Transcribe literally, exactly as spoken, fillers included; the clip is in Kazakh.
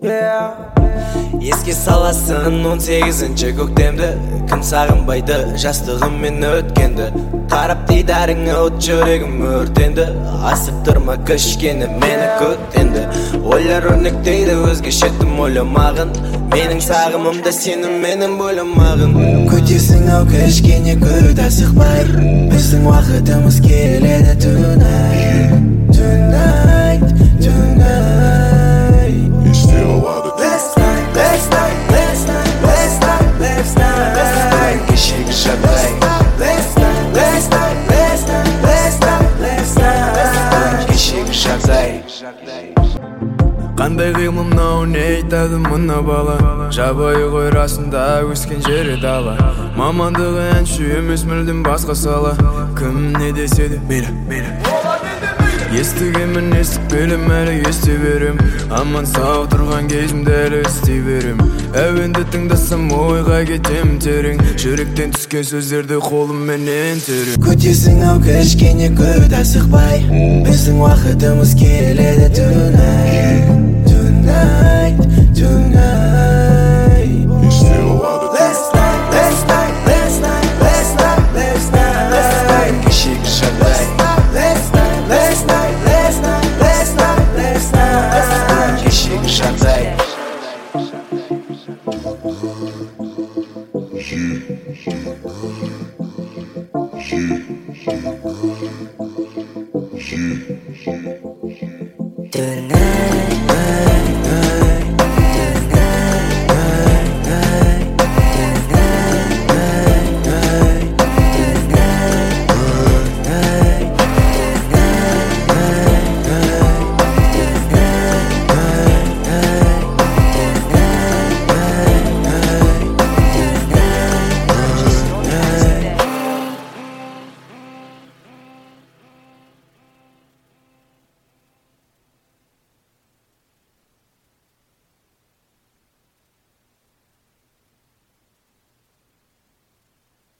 Еске саласын он сегізінші көктемді, кім сағынбайды жастығыммен өткенді. Қарап дидарыңа от жүрегім өртенді, асып тұрма кішкене мені көктенді. Ойлар өрнектейді өзгешеттім ойламағын, менің сағымымда сенің менің бөлімағын. Көтесің ау кішкене көт асықпай, біздің уақытымыз келеді tonight, tonight, tonight. Let's night, let's night, let's night, let's night, let's night. Кешегі жағдай. Let's night, let's night, let's night, let's night, let's night. Кешегі жағдай. Қандай қимыл мынау, не айтады мына бала? Жабайы ғой расында өскен жері дала. Мамандығы әнші емес мүлдем басқа сала. Кім не десе де мейлі, мейлі. Естігенмін естіп келем әлі ести берем. Аман сау тұрған кезімді әлі істей берем. Әуенді тыңдасам ойға кетем терең. Жүректен түскен сөздерді қолымменен терем. Көтесің ау кішкене көт асықпай, біздің уақытымыз келеді tonight, tonight, tonight. Let's night, let's night, let's night, let's night, let's night, let's night. Кешегі жағдай. Let's night, let's night, let's night, let's night, let's night, let's night. Кешегі жағдай. Yeah.